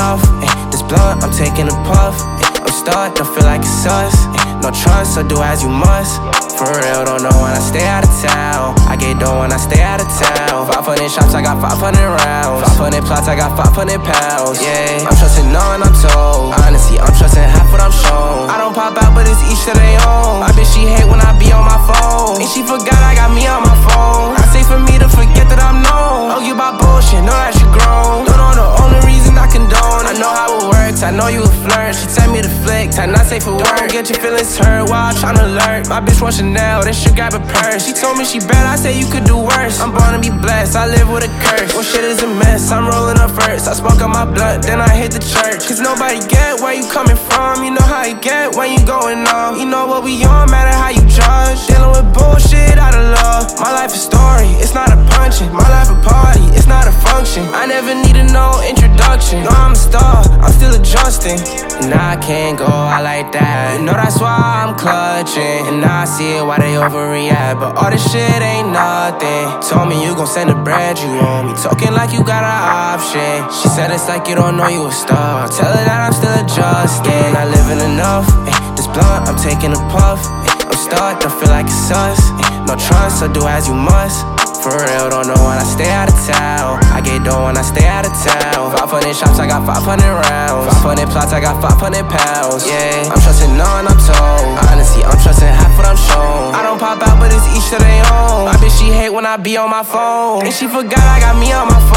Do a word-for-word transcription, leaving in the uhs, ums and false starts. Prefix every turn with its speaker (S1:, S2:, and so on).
S1: enough. Ay, this blunt, I'm taking a puff. Ay, I'm stuck, don't feel like it's us. Ay, no trust, so do as you must. For real, don't know when I stay out of town. I get dough when I stay out of town. five hundred shots, I got five hundred rounds. five hundred plots, I got five hundred pounds. Yeah, I'm trusting knowing I'm told. Honestly, I'm trusting half what I'm shown. I don't pop out, but it's each to their own. My bitch, she hate when I be on my phone. And she forgot I got me on my phone. I say for me to forget that I'm known. Don't you about bullshit, know that you grown. Don't know the only reason I condone. I know how it works, I know you a flirt. She tell me to flick, time not safe for work. Don't get your feelings hurt while I'm tryna alert. My bitch wants Chanel, then she grab a purse. She told me she bad, I say you could do worse. I'm born to be blessed, I live with a curse. Well, shit is a mess, I'm rolling up first. I smoke on my blunt, then I hit the church. Cause nobody get where you coming from. You know how you get when you going on. You know what we on, matter how you judge. Dealing with bullshit out of love. My life a story, it's not a punching. My life a party, it's not a function. I never needed no introduction. No, I'm a star, I'm still adjusting. And I can't go out like that. You know that's why I'm clutching. And I see it why they overreact, but all this shit ain't nothing. Told me you gon' send the bread, you owe me. Talking like you got an option. She said it's like you don't know you a star. Tell her that I'm still adjusting. Not living enough. Ay, this blunt, I'm taking a puff. Ay, I'm stuck, don't feel like it's us. Ay, no trust, so do as you must. For real, don't know when I stay out of town. I get dough when I stay out of town. five hundred shots, I got five hundred rounds. five hundred plots, I got five hundred pounds. Yeah, I'm trusting knowing I'm told. Honestly, I'm trusting half what I'm shown. I don't pop out, but it's each to their own. My bitch, she hate when I be on my phone. And she forgot I got me on my phone.